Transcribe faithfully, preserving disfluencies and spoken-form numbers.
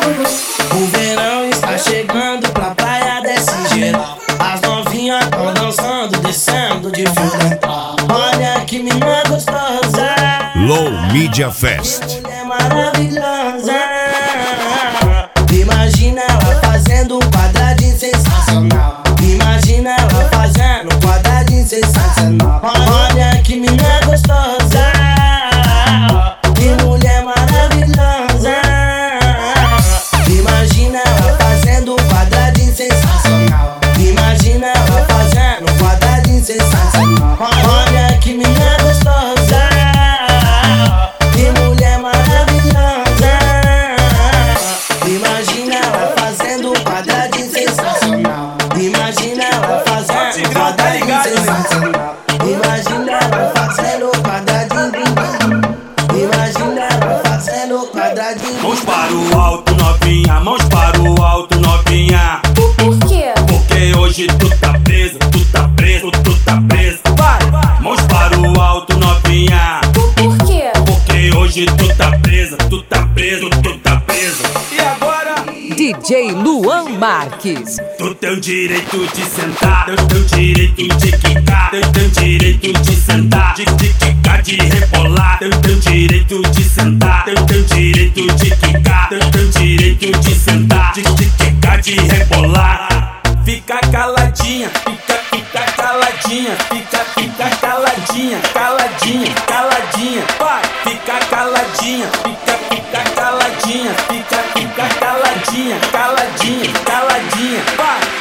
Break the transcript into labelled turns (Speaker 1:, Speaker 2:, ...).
Speaker 1: O verão está chegando pra praia desse geral. As novinhas tão dançando, descendo de fio dental. Olha que menina gostosa,
Speaker 2: Low Media Fest.
Speaker 1: que mulher maravilhosa. Imagina ela fazendo um quadradinho sensacional. Imagina ela fazendo um quadradinho sensacional. Olha que menina gostosa, que mulher maravilhosa. Imagina ela fazendo um quadradinho sensacional. Imagina ela fazendo um quadradinho sensacional. Olha que menina gostosa, que mulher maravilhosa. Imagina ela fazendo um quadradinho sensacional. Imagina ela fazendo um quadradinho sensacional. Imagina ela fazendo um quadradinho. Imagina ela fazendo um quadradinho.
Speaker 3: Mãos para o alto, novinha, mãos para o alto, novinha.
Speaker 4: Por quê?
Speaker 3: Porque hoje tu tá preso, tu tá preso, tu tá preso. Vai, mãos para o alto, novinha.
Speaker 4: Por quê?
Speaker 3: Porque hoje tu tá presa, tu tá preso, tu tá preso. E agora?
Speaker 5: D J Luan Marques.
Speaker 3: Tu tem o direito de sentar, tu tem o direito de quicar, tu tem o direito de sentar, de, de quicar, de rebolar, tu tem o direito de sentar, tu tem o direito de quicar, tu tem o direito de sentar, de, de quicar, de rebolar. Fica caladinha, fica, fica caladinha, fica, fica caladinha, caladinha, caladinha, vai, fica caladinha, fica, fica caladinha, fica, fica caladinha, caladinha, caladinha, vai.